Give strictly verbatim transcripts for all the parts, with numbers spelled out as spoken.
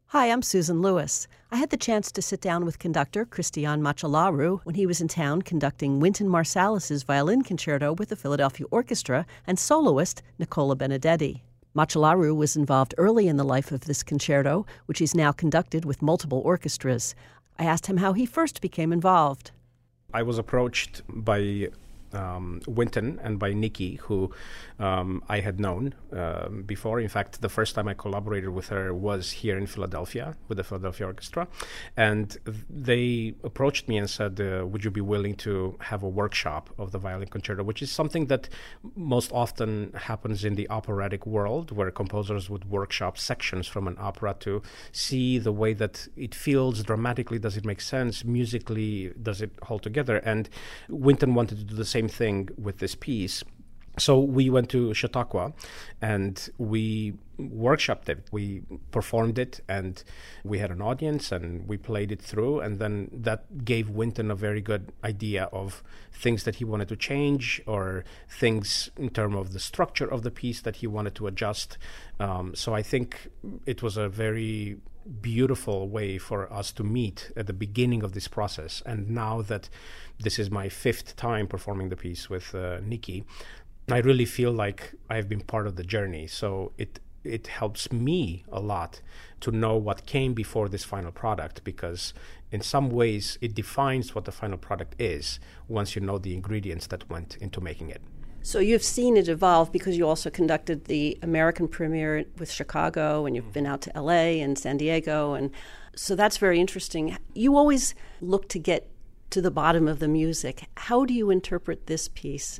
Hi, I'm Susan Lewis. I had the chance to sit down with conductor Christian Machalaru when he was in town conducting Wynton Marsalis's violin concerto with the Philadelphia Orchestra and soloist Nicola Benedetti. Machalaru was involved early in the life of this concerto, which he's now conducted with multiple orchestras. I asked him how he first became involved. I was approached by um, Wynton and by Nikki, who um, I had known uh, before. In fact, the first time I collaborated with her was here in Philadelphia with the Philadelphia Orchestra. And they approached me and said, uh, would you be willing to have a workshop of the violin concerto, which is something that most often happens in the operatic world, where composers would workshop sections from an opera to see the way that it feels dramatically. Does it make sense? Musically, does it hold together? And Wynton wanted to do the same thing with this piece. So we went to Chautauqua and we workshopped it. We performed it and we had an audience and we played it through. And then that gave Wynton a very good idea of things that he wanted to change or things in terms of the structure of the piece that he wanted to adjust. Um, so I think it was a very beautiful way for us to meet at the beginning of this process. And now that this is my fifth time performing the piece with uh, Nikki, I really feel like I've been part of the journey. So it it helps me a lot to know what came before this final product, because in some ways it defines what the final product is once you know the ingredients that went into making it. So you've seen it evolve because you also conducted the American premiere with Chicago, and you've been out to L A and San Diego, and so that's very interesting. You always look to get to the bottom of the music. How do you interpret this piece?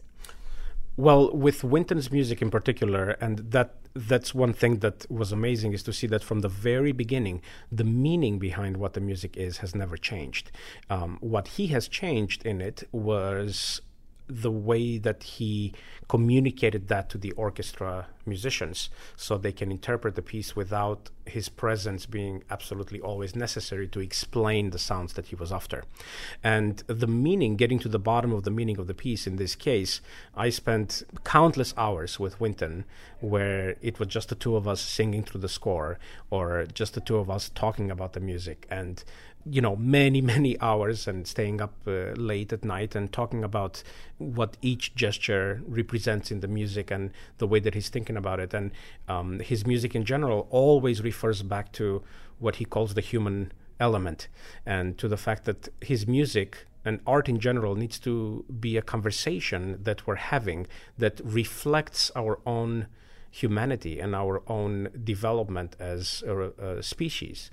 Well, with Wynton's music in particular, and that that's one thing that was amazing, is to see that from the very beginning, the meaning behind what the music is has never changed. Um, what he has changed in it was the way that he communicated that to the orchestra musicians so they can interpret the piece without his presence being absolutely always necessary to explain the sounds that he was after. And the meaning, getting to the bottom of the meaning of the piece in this case, I spent countless hours with Wynton where it was just the two of us singing through the score or just the two of us talking about the music, and you know, many, many hours and staying up uh, late at night and talking about what each gesture represents in the music and the way that he's thinking about it. And um, his music in general always refers back to what he calls the human element, and to the fact that his music and art in general needs to be a conversation that we're having that reflects our own humanity and our own development as a, a species.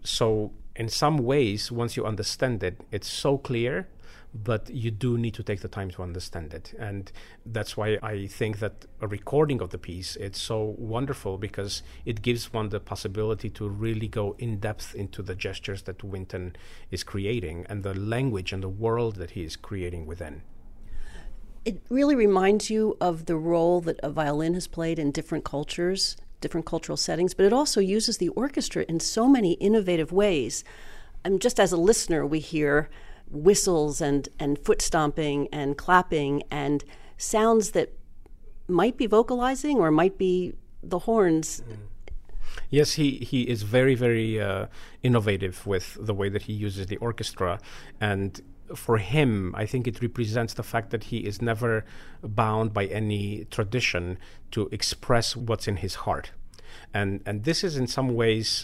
So in some ways, once you understand it, it's so clear, but you do need to take the time to understand it. And that's why I think that a recording of the piece, it's so wonderful, because it gives one the possibility to really go in depth into the gestures that Wynton is creating and the language and the world that he is creating within. It really reminds you of the role that a violin has played in different cultures, different cultural settings, but it also uses the orchestra in so many innovative ways. And just as a listener, we hear whistles and, and foot stomping and clapping and sounds that might be vocalizing or might be the horns. Mm. Yes, he, he is very, very uh, innovative with the way that he uses the orchestra. And for him, I think it represents the fact that he is never bound by any tradition to express what's in his heart. And and this is in some ways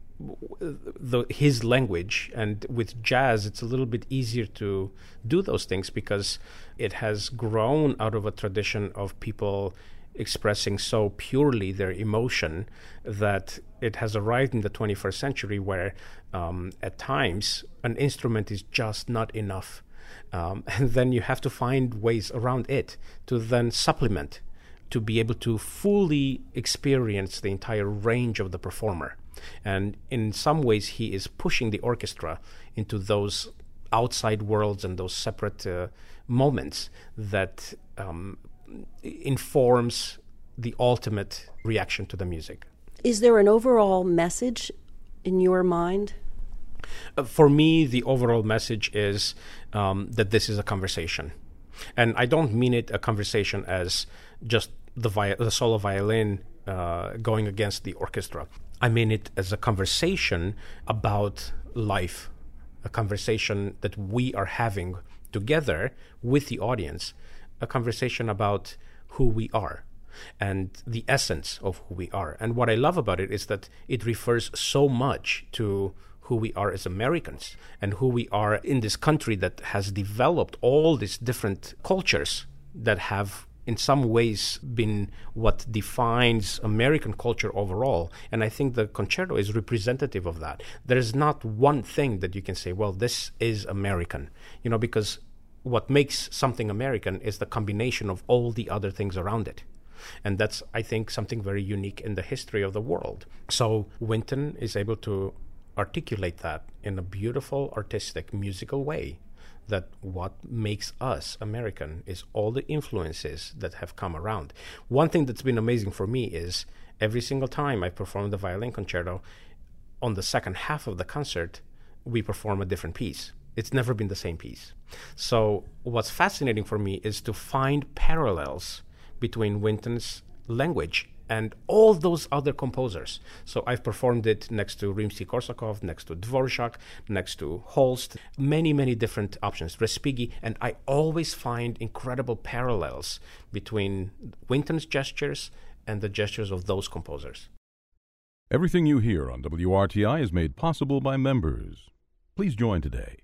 the, his language. And with jazz, it's a little bit easier to do those things because it has grown out of a tradition of people expressing so purely their emotion that it has arrived in the twenty-first century where um, at times an instrument is just not enough. Um, and then you have to find ways around it to then supplement, to be able to fully experience the entire range of the performer. And in some ways, he is pushing the orchestra into those outside worlds and those separate uh, moments that um, informs the ultimate reaction to the music. Is there an overall message in your mind? Uh, for me, the overall message is um, that this is a conversation. And I don't mean it a conversation as just the, vi- the solo violin uh, going against the orchestra. I mean it as a conversation about life, a conversation that we are having together with the audience, a conversation about who we are and the essence of who we are. And what I love about it is that it refers so much to who we are as Americans and who we are in this country that has developed all these different cultures that have in some ways been what defines American culture overall. And I think the concerto is representative of that. There is not one thing that you can say, well, this is American, you know, because what makes something American is the combination of all the other things around it. And that's, I think, something very unique in the history of the world. So Wynton is able to articulate that in a beautiful, artistic, musical way, that what makes us American is all the influences that have come around. One thing that's been amazing for me is every single time I perform the violin concerto, on the second half of the concert, we perform a different piece. It's never been the same piece. So what's fascinating for me is to find parallels between Wynton's language and all those other composers. So I've performed it next to Rimsky-Korsakov, next to Dvorak, next to Holst, many, many different options, Respighi, and I always find incredible parallels between Wynton's gestures and the gestures of those composers. Everything you hear on W R T I is made possible by members. Please join today